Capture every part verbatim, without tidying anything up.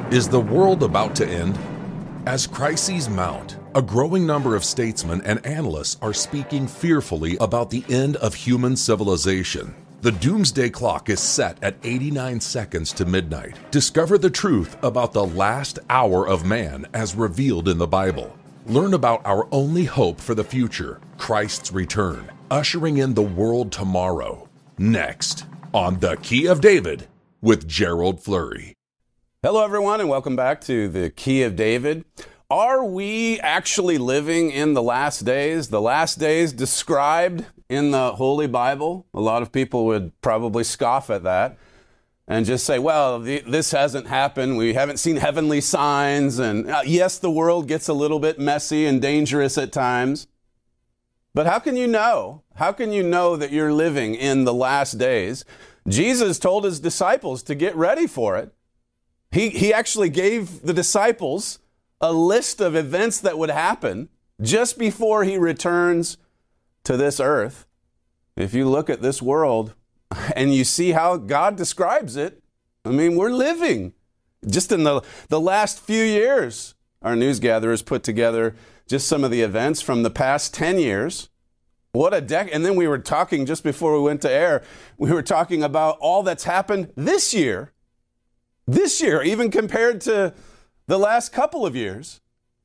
Is the world about to end? As crises mount, a growing number of statesmen and analysts are speaking fearfully about the end of human civilization. The doomsday clock is set at eighty-nine seconds to midnight. Discover the truth about the last hour of man as revealed in the Bible. Learn about our only hope for the future, Christ's return, ushering in the world tomorrow. Next, on The Key of David with Gerald Flurry. Hello, everyone, and welcome back to The Key of David. Are we actually living in the last days? The last days described in the Holy Bible? A lot of people would probably scoff at that and just say, well, the, this hasn't happened. We haven't seen heavenly signs. And uh, yes, the world gets a little bit messy and dangerous at times. But how can you know? How can you know that you're living in the last days? Jesus told his disciples to get ready for it. He, he actually gave the disciples a list of events that would happen just before he returns to this earth. If you look at this world and you see how God describes it, I mean, we're living. Just in the, the last few years, our news gatherers put together just some of the events from the past ten years. What a decade. And then we were talking just before we went to air, we were talking about all that's happened this year. This year, even compared to the last couple of years.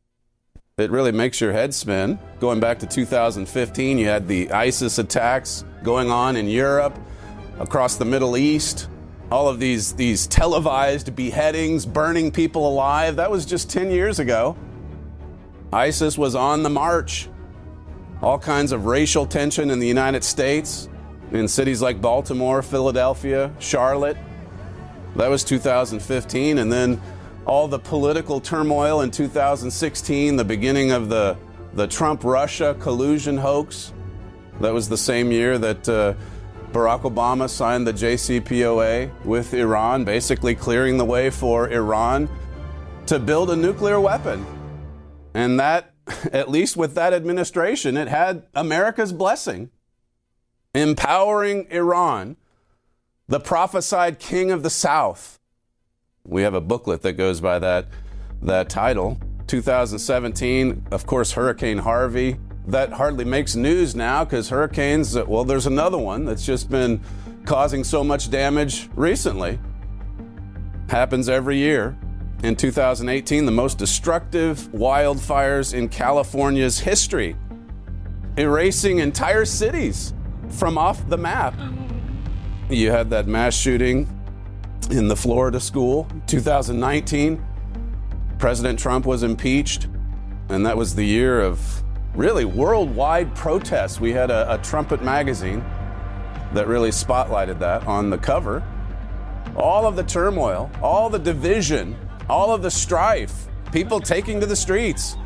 It really makes your head spin. Going back to two thousand fifteen, you had the ISIS attacks going on in Europe, across the Middle East, all of these, these televised beheadings, burning people alive. That was just ten years ago. ISIS was on the march. All kinds of racial tension in the United States, in cities like Baltimore, Philadelphia, Charlotte. That was two thousand fifteen, and then all the political turmoil in two thousand sixteen, the beginning of the, the Trump-Russia collusion hoax. That was the same year that uh, Barack Obama signed the J C P O A with Iran, basically clearing the way for Iran to build a nuclear weapon. And that, at least with that administration, it had America's blessing, empowering Iran, the prophesied king of the South. We have a booklet that goes by that, that title. two thousand seventeen, of course, Hurricane Harvey. That hardly makes news now because hurricanes, well, there's another one that's just been causing so much damage recently. Happens every year. In two thousand eighteen, the most destructive wildfires in California's history, erasing entire cities from off the map. You had that mass shooting in the Florida school, two thousand nineteen. President Trump was impeached, and that was the year of really worldwide protests. We had a, a Trumpet magazine that really spotlighted that on the cover. All of the turmoil, all the division, all of the strife, people taking to the streets.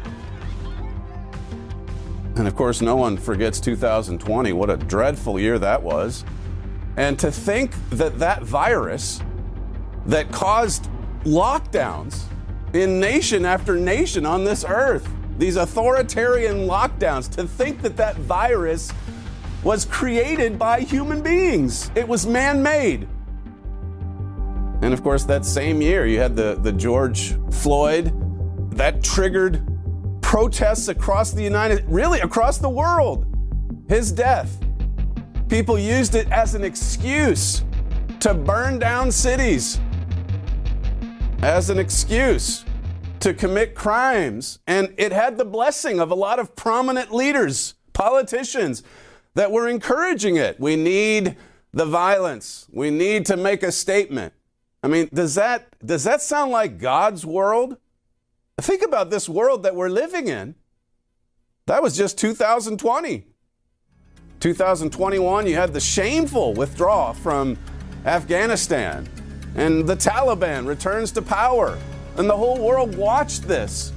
And of course, no one forgets two thousand twenty. What a dreadful year that was. And to think that that virus that caused lockdowns in nation after nation on this earth, these authoritarian lockdowns, to think that that virus was created by human beings. It was man-made. And of course, that same year, you had the, the George Floyd, that triggered protests across the United, really across the world. His death. People used it as an excuse to burn down cities, as an excuse to commit crimes. And it had the blessing of a lot of prominent leaders, politicians, that were encouraging it. We need the violence. We need to make a statement. I mean, does that, does that sound like God's world? Think about this world that we're living in. That was just two thousand twenty. two thousand twenty-one, you had the shameful withdrawal from Afghanistan, and the Taliban returns to power, and the whole world watched this.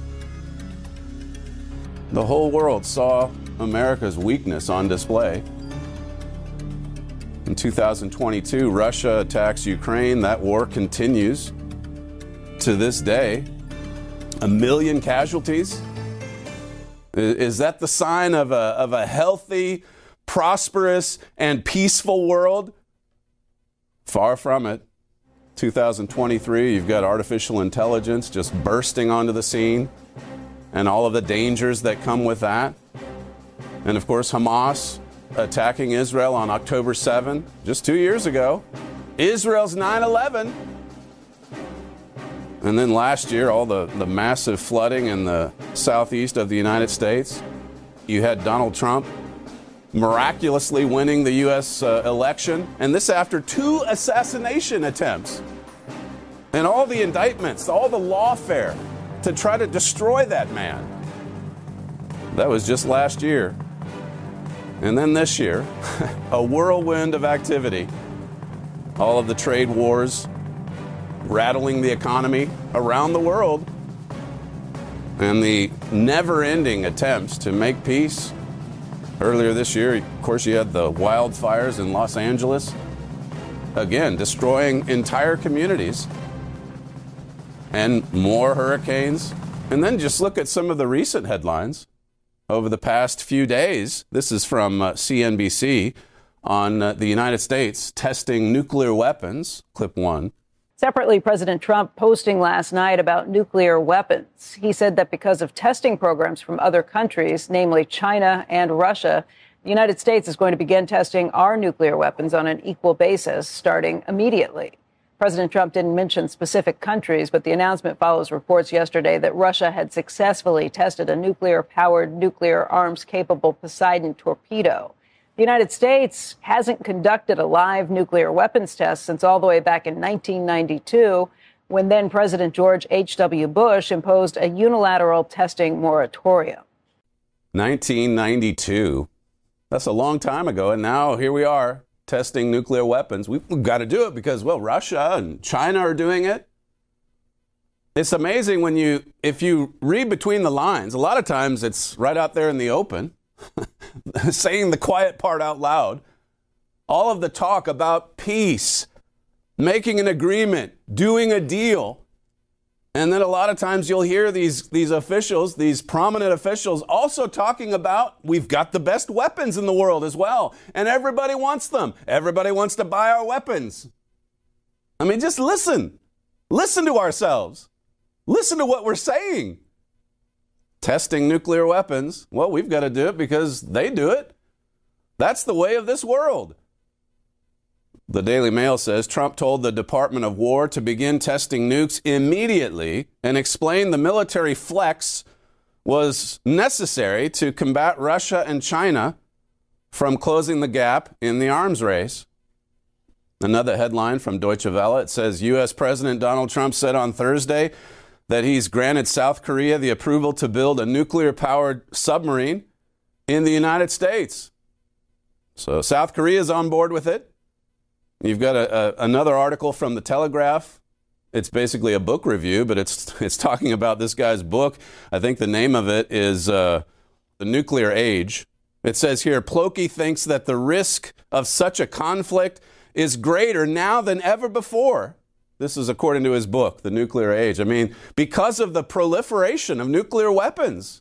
The whole world saw America's weakness on display. In two thousand twenty-two, Russia attacks Ukraine. That war continues to this day. A million casualties. Is that the sign of a, of a healthy, prosperous, and peaceful world? Far from it. two thousand twenty-three, you've got artificial intelligence just bursting onto the scene and all of the dangers that come with that. And of course, Hamas attacking Israel on October seventh, just two years ago. Israel's nine eleven. And then last year, all the, the massive flooding in the southeast of the United States. You had Donald Trump miraculously winning the U S uh, election, and this after two assassination attempts. And all the indictments, all the lawfare to try to destroy that man. That was just last year. And then this year, a whirlwind of activity. All of the trade wars rattling the economy around the world, and the never-ending attempts to make peace. Earlier this year, of course, you had the wildfires in Los Angeles, again, destroying entire communities, and more hurricanes. And then just look at some of the recent headlines over the past few days. This is from uh, C N B C on uh, the United States testing nuclear weapons, clip one. Separately, President Trump posting last night about nuclear weapons. He said that because of testing programs from other countries, namely China and Russia, the United States is going to begin testing our nuclear weapons on an equal basis starting immediately. President Trump didn't mention specific countries, but the announcement follows reports yesterday that Russia had successfully tested a nuclear-powered, nuclear arms-capable Poseidon torpedo. The United States hasn't conducted a live nuclear weapons test since all the way back in nineteen ninety-two, when then President George H W. Bush imposed a unilateral testing moratorium. nineteen ninety-two. That's a long time ago, and now here we are testing nuclear weapons. We've got to do it because, well, Russia and China are doing it. It's amazing when you, if you read between the lines, a lot of times it's right out there in the open. Saying the quiet part out loud, all of the talk about peace, making an agreement, doing a deal. And then a lot of times you'll hear these, these officials, these prominent officials also talking about we've got the best weapons in the world as well. And everybody wants them. Everybody wants to buy our weapons. I mean, just listen. Listen to ourselves. Listen to what we're saying. Testing nuclear weapons, well, we've got to do it because they do it. That's the way of this world. The Daily Mail says Trump told the Department of War to begin testing nukes immediately and explained the military flex was necessary to combat Russia and China from closing the gap in the arms race. Another headline from Deutsche Welle, it says U S President Donald Trump said on Thursday that he's granted South Korea the approval to build a nuclear-powered submarine in the United States. So South Korea is on board with it. You've got a, a, another article from The Telegraph. It's basically a book review, but it's it's talking about this guy's book. I think the name of it is uh, The Nuclear Age. It says here, Plokey thinks that the risk of such a conflict is greater now than ever before. This is according to his book, The Nuclear Age. I mean, because of the proliferation of nuclear weapons.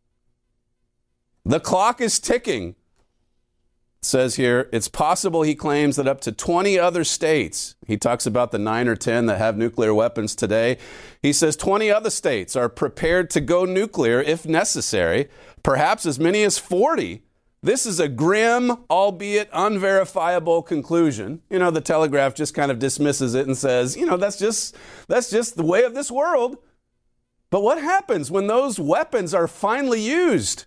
The clock is ticking. It says here, it's possible, he claims, that up to twenty other states, he talks about the nine or ten that have nuclear weapons today. He says twenty other states are prepared to go nuclear if necessary, perhaps as many as forty. This is a grim, albeit unverifiable conclusion. You know, the Telegraph just kind of dismisses it and says, you know, that's just that's just the way of this world. But what happens when those weapons are finally used?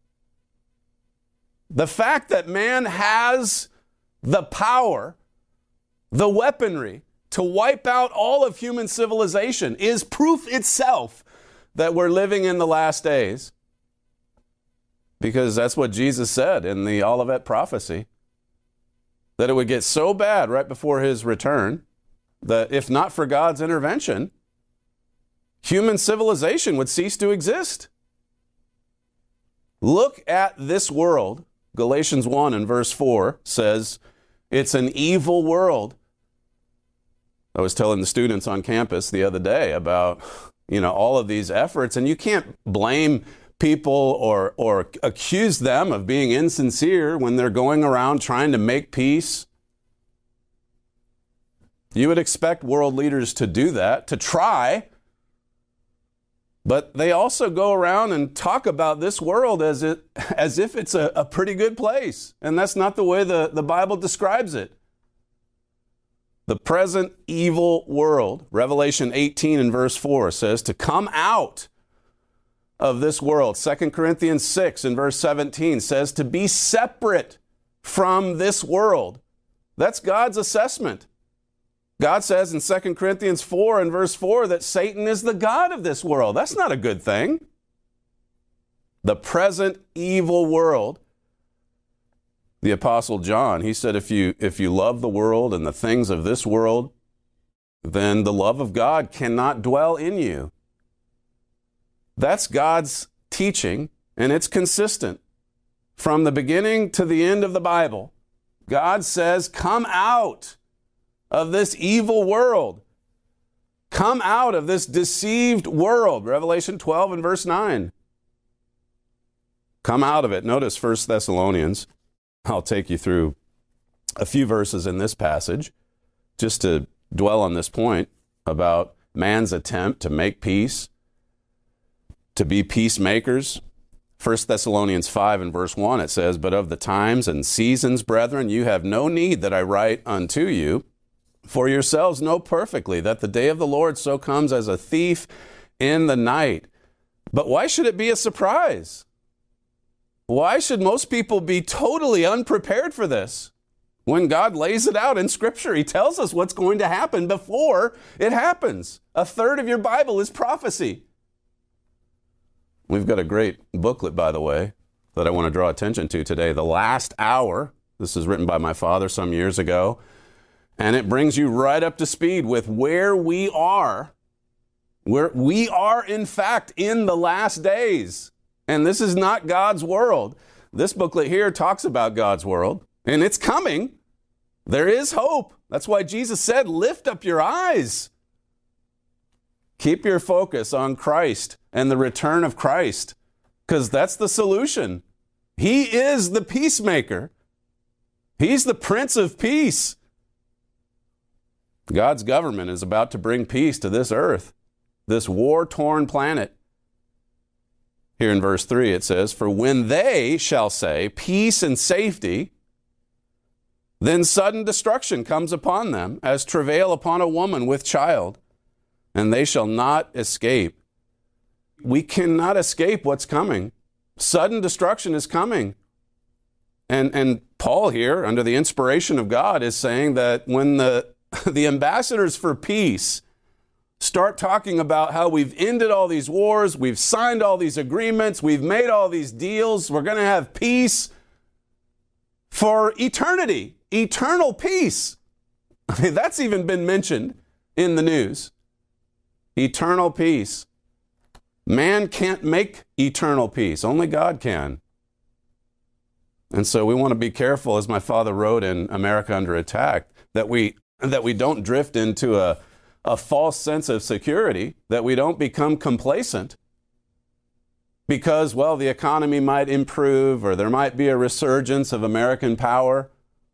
The fact that man has the power, the weaponry to wipe out all of human civilization is proof itself that we're living in the last days. Because that's what Jesus said in the Olivet prophecy, that it would get so bad right before his return that if not for God's intervention, human civilization would cease to exist. Look at this world. Galatians one and verse four says, it's an evil world. I was telling the students on campus the other day about, you know, all of these efforts, and you can't blame people or or accuse them of being insincere when they're going around trying to make peace. You would expect world leaders to do that, to try. But they also go around and talk about this world as it as if it's a, a pretty good place. And that's not the way the, the Bible describes it. The present evil world, Revelation eighteen and verse four says to come out of this world. Second Corinthians six and verse seventeen says to be separate from this world. That's God's assessment. God says in Second Corinthians four and verse four that Satan is the god of this world. That's not a good thing. The present evil world. The Apostle John, he said, if you, if you love the world and the things of this world, then the love of God cannot dwell in you. That's God's teaching, and it's consistent. From the beginning to the end of the Bible, God says, come out of this evil world. Come out of this deceived world. Revelation twelve and verse nine. Come out of it. Notice First Thessalonians. I'll take you through a few verses in this passage just to dwell on this point about man's attempt to make peace, to be peacemakers. First Thessalonians five and verse one, it says, but of the times and seasons, brethren, you have no need that I write unto you. For yourselves know perfectly that the day of the Lord so comes as a thief in the night. But why should it be a surprise? Why should most people be totally unprepared for this? When God lays it out in Scripture, He tells us what's going to happen before it happens. A third of your Bible is prophecy. We've got a great booklet, by the way, that I want to draw attention to today. The Last Hour. This is written by my father some years ago. And it brings you right up to speed with where we are. Where we are, in fact, in the last days. And this is not God's world. This booklet here talks about God's world. And it's coming. There is hope. That's why Jesus said, lift up your eyes. Keep your focus on Christ and the return of Christ. Because that's the solution. He is the peacemaker. He's the Prince of Peace. God's government is about to bring peace to this earth, this war-torn planet. Here in verse three it says, for when they shall say peace and safety, then sudden destruction comes upon them, as travail upon a woman with child, and they shall not escape. We cannot escape what's coming. Sudden destruction is coming. And, and Paul here, under the inspiration of God, is saying that when the the ambassadors for peace start talking about how we've ended all these wars, we've signed all these agreements, we've made all these deals, we're going to have peace for eternity, eternal peace. I mean, that's even been mentioned in the news. Eternal peace. Man can't make eternal peace. Only God can. And so we want to be careful, as my father wrote in America Under Attack, that we that we don't drift into a, a false sense of security, that we don't become complacent because, well, the economy might improve or there might be a resurgence of American power.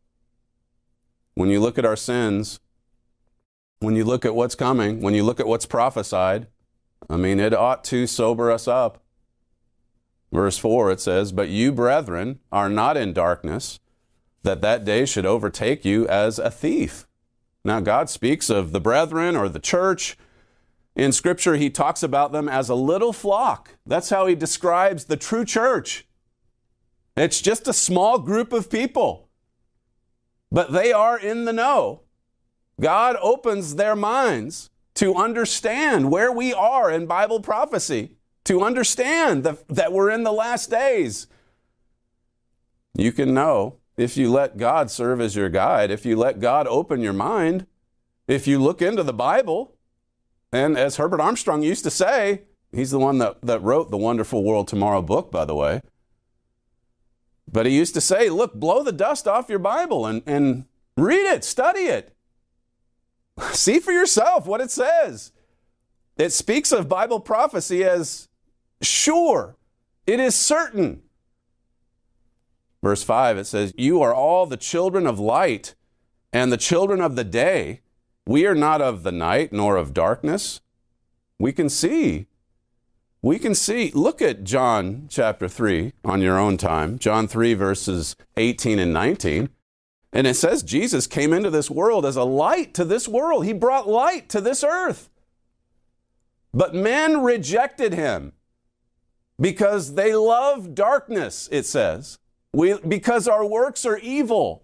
When you look at our sins, when you look at what's coming, when you look at what's prophesied, I mean, it ought to sober us up. Verse four, it says, but you, brethren, are not in darkness, that that day should overtake you as a thief. Now, God speaks of the brethren or the church. In Scripture, He talks about them as a little flock. That's how He describes the true church. It's just a small group of people, but they are in the know. God opens their minds to understand where we are in Bible prophecy, to understand the, that we're in the last days. You can know if you let God serve as your guide, if you let God open your mind, if you look into the Bible, and as Herbert Armstrong used to say, he's the one that, that wrote the Wonderful World Tomorrow book, by the way, but he used to say, look, blow the dust off your Bible and, and read it, study it. See for yourself what it says. It speaks of Bible prophecy as sure. It is certain. Verse five, it says, you are all the children of light and the children of the day. We are not of the night nor of darkness. We can see. We can see. Look at John chapter three on your own time. John three verses eighteen and nineteen. And it says Jesus came into this world as a light to this world. He brought light to this earth. But men rejected him because they love darkness, it says. We, because our works are evil.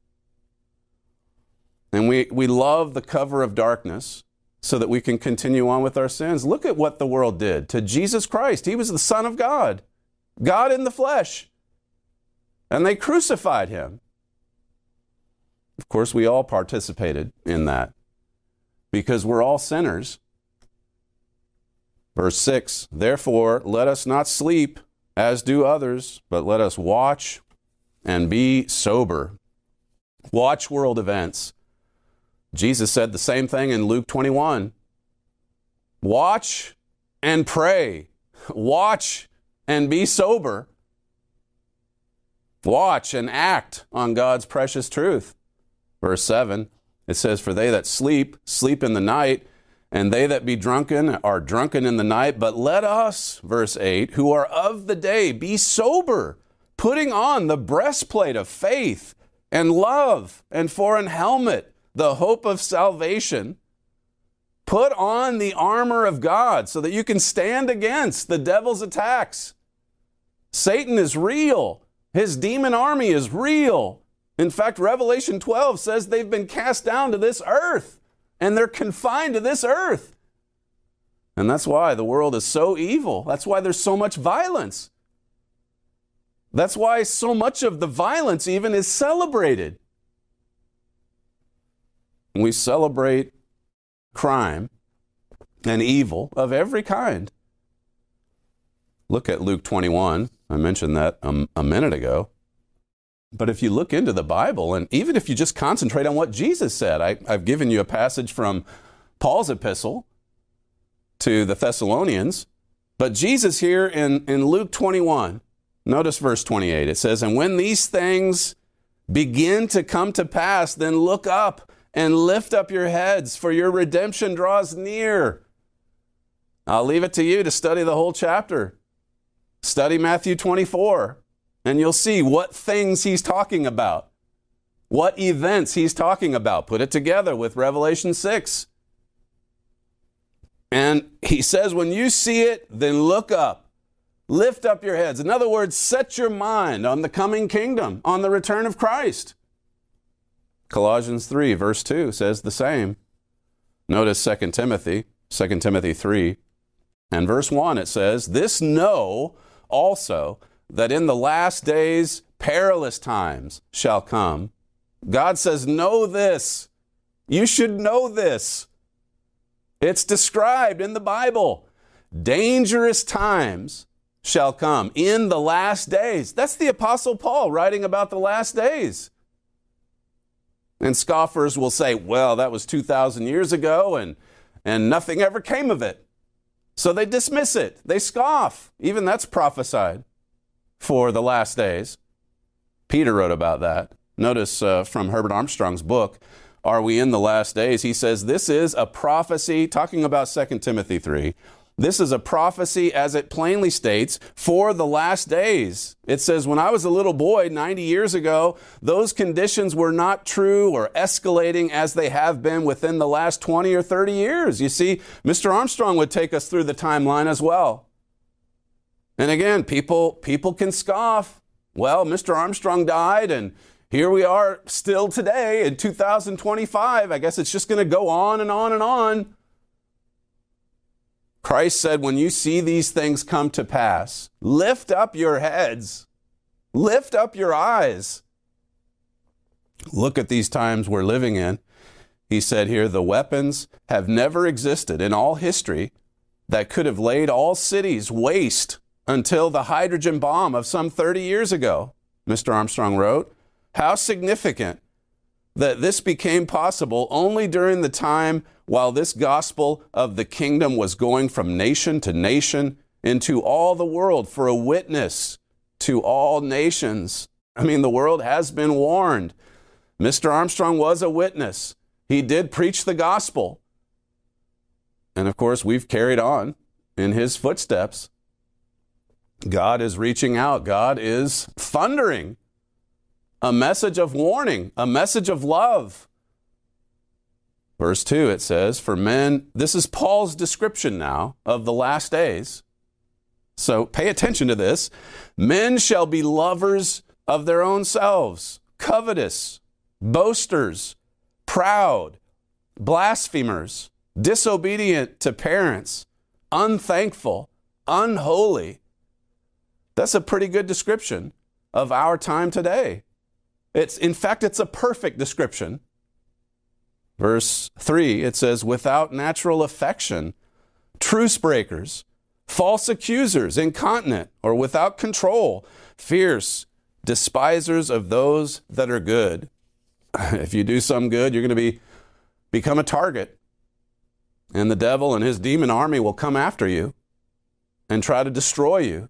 And we, we love the cover of darkness so that we can continue on with our sins. Look at what the world did to Jesus Christ. He was the Son of God, God in the flesh. And they crucified him. Of course, we all participated in that because we're all sinners. Verse six, therefore, let us not sleep as do others, but let us watch and be sober. Watch world events. Jesus said the same thing in Luke twenty-one. Watch and pray. Watch and be sober. Watch and act on God's precious truth. Verse seven, it says, for they that sleep, sleep in the night, and they that be drunken are drunken in the night. But let us, verse eight, who are of the day, be sober, putting on the breastplate of faith and love, and for an helmet, the hope of salvation. Put on the armor of God so that you can stand against the devil's attacks. Satan is real. His demon army is real. In fact, Revelation twelve says they've been cast down to this earth, and they're confined to this earth. And that's why the world is so evil. That's why there's so much violence. That's why so much of the violence even is celebrated. We celebrate crime and evil of every kind. Look at Luke twenty-one. I mentioned that a, a minute ago. But if you look into the Bible, and even if you just concentrate on what Jesus said, I, I've given you a passage from Paul's epistle to the Thessalonians. But Jesus here in, in Luke twenty-one, notice verse twenty-eight. It says, and when these things begin to come to pass, then look up and lift up your heads, for your redemption draws near. I'll leave it to you to study the whole chapter. Study Matthew twenty-four, and you'll see what things he's talking about, what events he's talking about. Put it together with Revelation six. And he says, when you see it, then look up. Lift up your heads. In other words, set your mind on the coming kingdom, on the return of Christ. Colossians three, verse two says the same. Notice Second Timothy, Second Timothy three, and verse one, it says, this know also that in the last days perilous times shall come. God says, know this. You should know this. It's described in the Bible. Dangerous times shall come in the last days. That's the Apostle Paul writing about the last days. And scoffers will say, well, that was two thousand years ago and, and nothing ever came of it. So they dismiss it. They scoff. Even that's prophesied for the last days. Peter wrote about that. Notice uh, from Herbert Armstrong's book, Are We in the Last Days? He says this is a prophecy, talking about Second Timothy three. This is a prophecy, as it plainly states, for the last days. It says, when I was a little boy ninety years ago, those conditions were not true or escalating as they have been within the last twenty or thirty years. You see, Mister Armstrong would take us through the timeline as well. And again, people, people can scoff. Well, Mister Armstrong died, and here we are still today in two thousand twenty-five. I guess it's just going to go on and on and on. Christ said, when you see these things come to pass, lift up your heads, lift up your eyes. Look at these times we're living in. He said here, the weapons have never existed in all history that could have laid all cities waste until the hydrogen bomb of some thirty years ago, Mister Armstrong wrote. How significant that this became possible only during the time while this gospel of the kingdom was going from nation to nation into all the world for a witness to all nations. I mean, the world has been warned. Mister Armstrong was a witness. He did preach the gospel. And of course, we've carried on in his footsteps. God is reaching out. God is thundering a message of warning, a message of love. Verse two, it says, for men, this is Paul's description now of the last days. So pay attention to this. Men shall be lovers of their own selves, covetous, boasters, proud, blasphemers, disobedient to parents, unthankful, unholy. That's a pretty good description of our time today. It's, in fact, it's a perfect description. Verse three, it says, without natural affection, truce breakers, false accusers, incontinent, or without control, fierce, despisers of those that are good. If you do some good, you're going to be become a target. And the devil and his demon army will come after you and try to destroy you.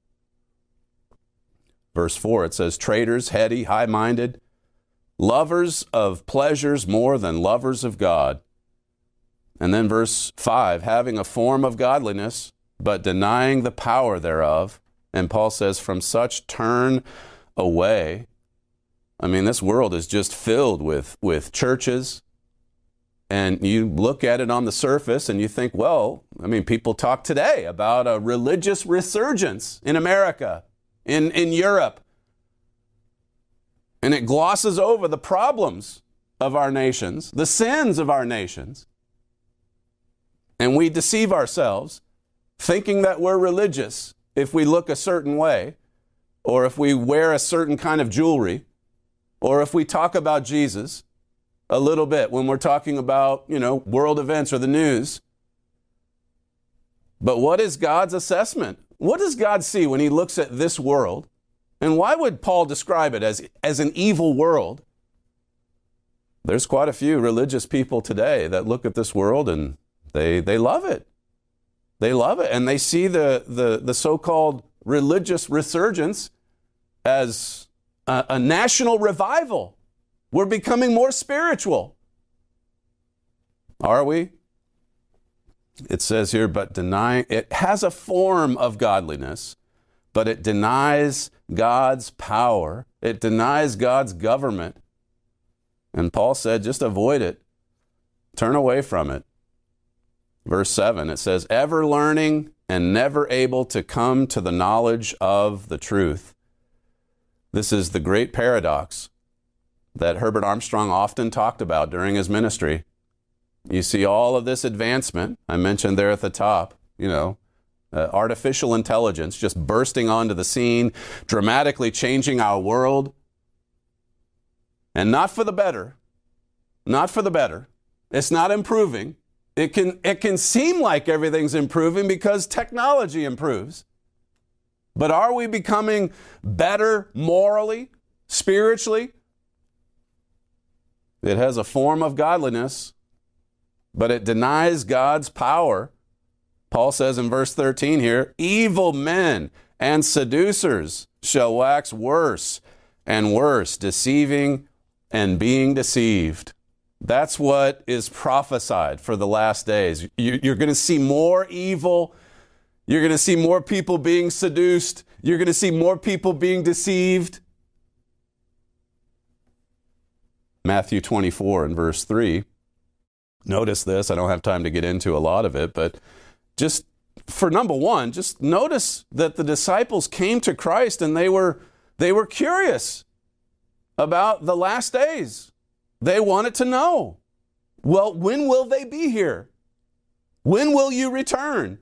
Verse four, it says, traitors, heady, high-minded, lovers of pleasures more than lovers of God. And then verse five, having a form of godliness, but denying the power thereof. And Paul says, from such turn away. I mean, this world is just filled with, with churches. And you look at it on the surface and you think, well, I mean, people talk today about a religious resurgence in America, in, in Europe. And it glosses over the problems of our nations, the sins of our nations. And we deceive ourselves, thinking that we're religious if we look a certain way, or if we wear a certain kind of jewelry, or if we talk about Jesus a little bit when we're talking about, you know, world events or the news. But what is God's assessment? What does God see when he looks at this world? And why would Paul describe it as, as an evil world? There's quite a few religious people today that look at this world and they, they love it. They love it. And they see the, the, the so-called religious resurgence as a, a national revival. We're becoming more spiritual. Are we? It says here, but denying, it has a form of godliness, but it denies God's power. It denies God's government. And Paul said, just avoid it. Turn away from it. Verse seven, it says, ever learning and never able to come to the knowledge of the truth. This is the great paradox that Herbert Armstrong often talked about during his ministry. You see all of this advancement, I mentioned there at the top, you know, uh, artificial intelligence just bursting onto the scene, dramatically changing our world. And not for the better. Not for the better. It's not improving. It can, it can seem like everything's improving because technology improves. But are we becoming better morally, spiritually? It has a form of godliness, but it denies God's power. Paul says in verse thirteen here, evil men and seducers shall wax worse and worse, deceiving and being deceived. That's what is prophesied for the last days. You're going to see more evil. You're going to see more people being seduced. You're going to see more people being deceived. Matthew twenty-four and verse three. Notice this. I don't have time to get into a lot of it, but just for number one, just notice that the disciples came to Christ and they were, they were curious about the last days. They wanted to know, well, when will they be here? When will you return?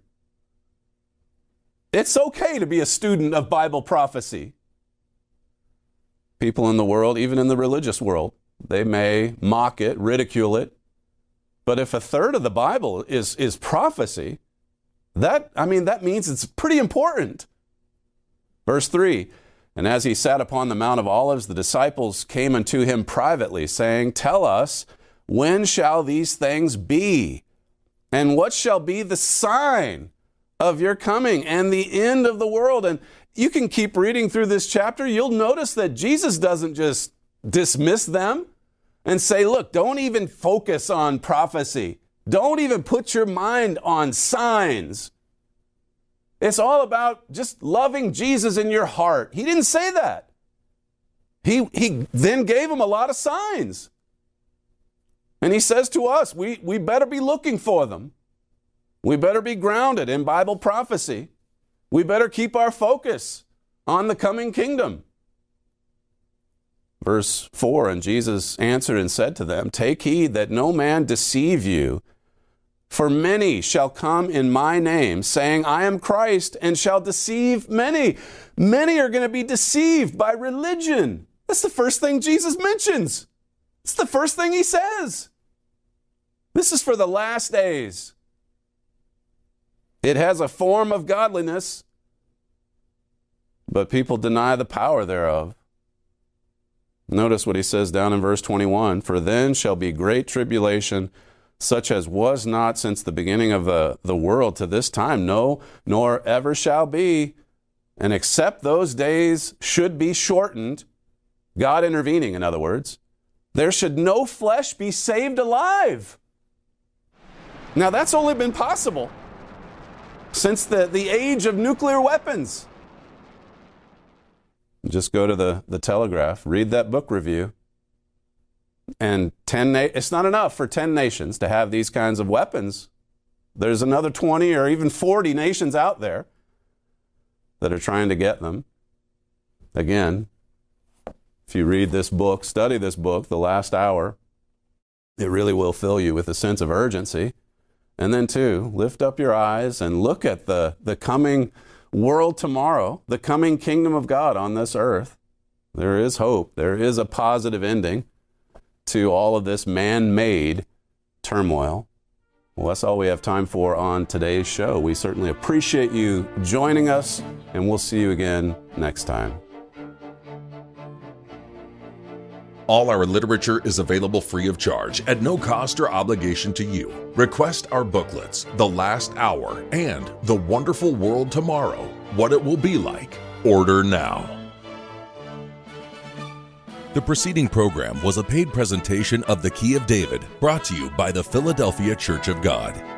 It's okay to be a student of Bible prophecy. People in the world, even in the religious world, they may mock it, ridicule it. But if a third of the Bible is, is prophecy, that, I mean, that means it's pretty important. Verse three, and as he sat upon the Mount of Olives, the disciples came unto him privately, saying, tell us, when shall these things be? And what shall be the sign of your coming and the end of the world? And you can keep reading through this chapter. You'll notice that Jesus doesn't just dismiss them. and say, look, don't even focus on prophecy. Don't even put your mind on signs. It's all about just loving Jesus in your heart. He didn't say that. He, he then gave him a lot of signs. And he says to us, we, we better be looking for them. We better be grounded in Bible prophecy. We better keep our focus on the coming kingdom. Verse four, and Jesus answered and said to them, take heed that no man deceive you, for many shall come in my name, saying, I am Christ, and shall deceive many. Many are going to be deceived by religion. That's the first thing Jesus mentions. It's the first thing he says. This is for the last days. It has a form of godliness, but people deny the power thereof. Notice what he says down in verse twenty-one, for then shall be great tribulation, such as was not since the beginning of the, the world to this time, no, nor ever shall be. And except those days should be shortened, God intervening, in other words, there should no flesh be saved alive. Now that's only been possible since the, the age of nuclear weapons. Just go to the, the Telegraph, read that book review. And ten na- it's not enough for ten nations to have these kinds of weapons. There's another twenty or even forty nations out there that are trying to get them. Again, if you read this book, study this book, The Last Hour, it really will fill you with a sense of urgency. And then, too, lift up your eyes and look at the, the coming world tomorrow, the coming kingdom of God on this earth. There is hope. There is a positive ending to all of this man-made turmoil. Well, that's all we have time for on today's show. We certainly appreciate you joining us, and we'll see you again next time. All our literature is available free of charge at no cost or obligation to you. Request our booklets, The Last Hour and The Wonderful World Tomorrow, What It Will Be Like. Order now. The preceding program was a paid presentation of The Key of David, brought to you by the Philadelphia Church of God.